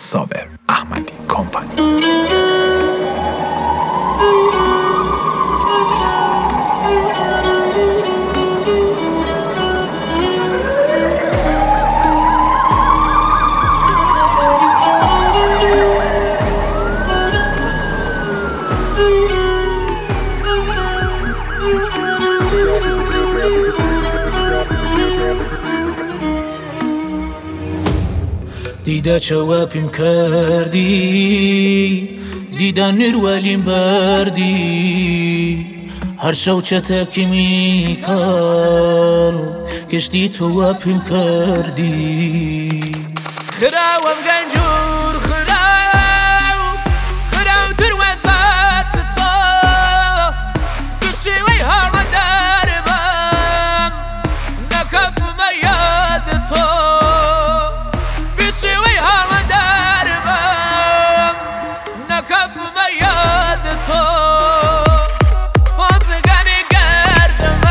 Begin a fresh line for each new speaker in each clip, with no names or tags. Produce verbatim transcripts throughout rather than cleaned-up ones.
صابر احمدی کمپانی.
دیده چوابیم کردی، دیده نروالیم بردی، هر شو چتکی میکال گشتی تو وابیم کردی. خراوم گنجور خراو خراو دروازات تا گشوی هر دربم نکف میاد تو شوی هر دربم نکف میاد تو فازگانی گردم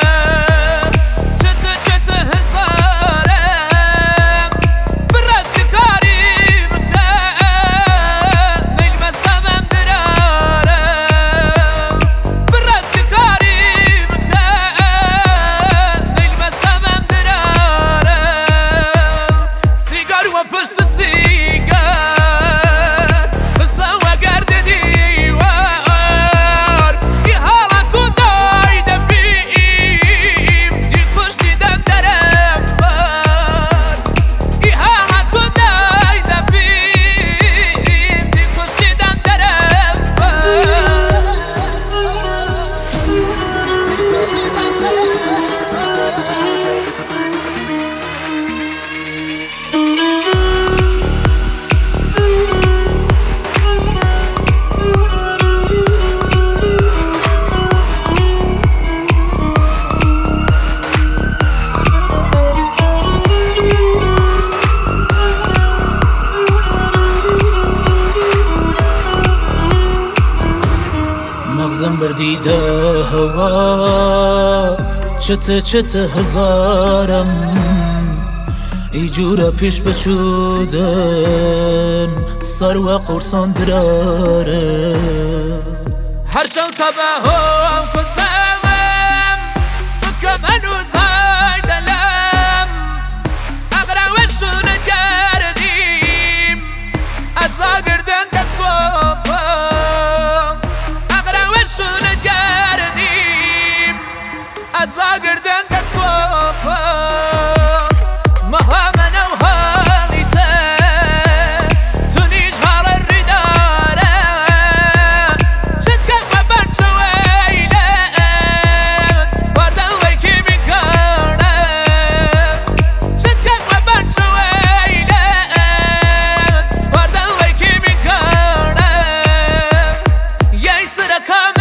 چت چت هزارم برسی کاری بکن نیل مسامم درارم برسی کاری بکن نیل مسامم درارم سیگار و پشت مغزم بردیده هوا چت چت هزارم ای جورا پیش بشودن سر و قرصان دراره هر شو تباهم کتمم فکم هنوز های دلم اقراوشون گردیم از آگردن دستوفم شون گردیم از آگردن دستوفم مها منو حالیته تو نیج هار ریداره شد کن و برچو ایلت بردن ویکی میکنه شد کن و برچو ایلت بردن ویکی میکنه یه سرکم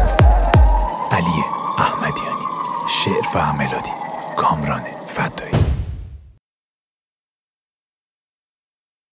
شعر و ملودی کامران فدایی.